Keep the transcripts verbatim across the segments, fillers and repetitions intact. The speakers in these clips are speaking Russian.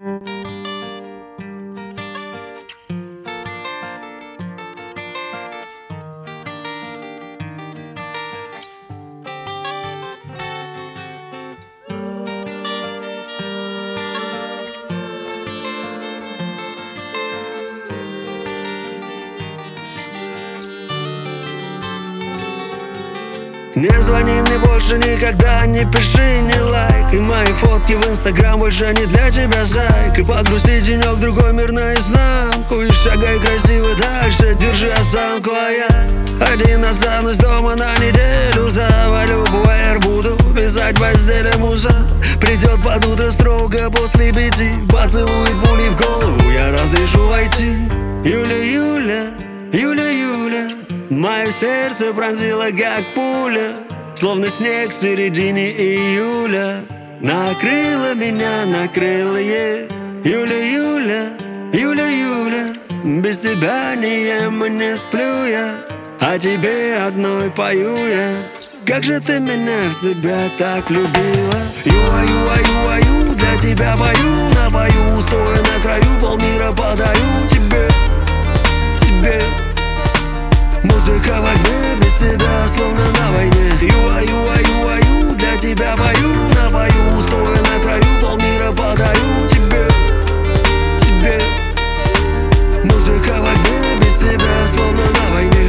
Не звони мне больше никогда, не пиши, не лайк. И мои фотки в инстаграм больше не для тебя, зайк. И погрусти денек, другой мир наизнанку. И шагай красиво дальше, держи осанку. А я один останусь дома на неделю. Завалю пуэр, буду писать в постели муза. Придет под утро строго после пяти, поцелует пули в голову, я разрешу войти. Юля, Юля, Юля, Юля, мое сердце пронзило как пуля, словно снег в середине июля. Накрыло меня, накрыло, е. Юля, Юля, Юля, Юля, без тебя не ем и не сплю я, а тебе одной пою я. Как же ты меня в себя так любила. Юа, юа, юа, ю, для тебя пою, напою, стоя на краю, полмира подарю тебе, тебе. Музыка в огне, без тебя словно на войне. Юа, юа, юа, ю, для тебя пою, напою, стоя на краю, полмира подарю тебе, тебе. Музыка в огне, без тебя словно на войне.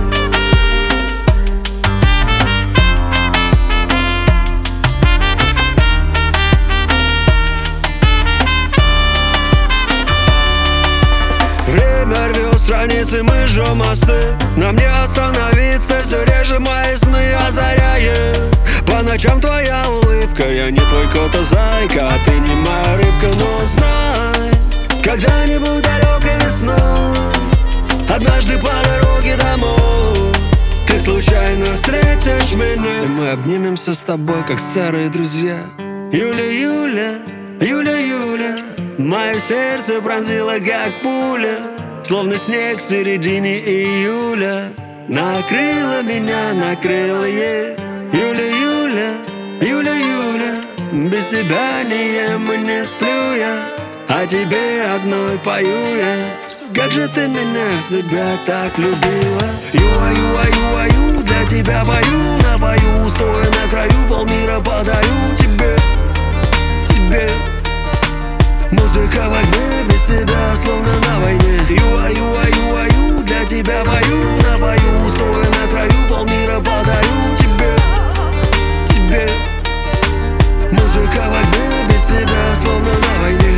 Время рвет страницы, мы жжем мосты. Нам не остановиться, все реже мои сны озаряет. По ночам твоя улыбка, я не твой кот, а зайка, а ты не моя рыбка. Но знай, когда-нибудь далекой весной, однажды по дороге домой, ты случайно встретишь меня, и мы обнимемся с тобой, как старые друзья. Юля, Юля, Юля, Юля, мое сердце пронзило как пуля, словно снег в середине июля. Накрыло меня, накрыло, е. Юля, Юля, Юля, Юля, без тебя не ем и не сплю я, а тебе одной пою я. Как же ты меня в себя так любила. Юа, юа, юа, ю, для тебя пою, напою, стоя на краю, полмира подарю тебе, тебе. Музыка в огне, без тебя словно на войне. Юа, юа, юа, ю, для тебя пою, напою, стоя на краю, полмира подарю тебе, тебе. Музыка в огне, без тебя словно на войне.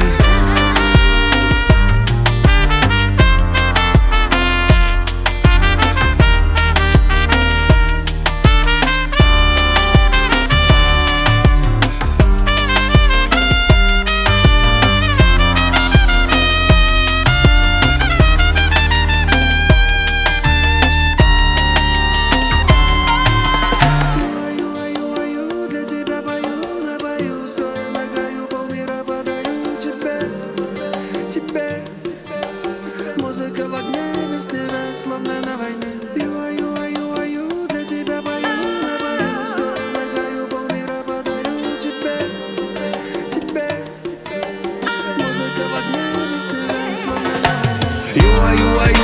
Музыка в огне, без тебя словно на войне. Юа, юа, юа, ю, для тебя пою, напою, стоя на краю, полмира подарю тебе, тебе. Музыка в огне, без тебя словно на войне. Юа, юа, ю.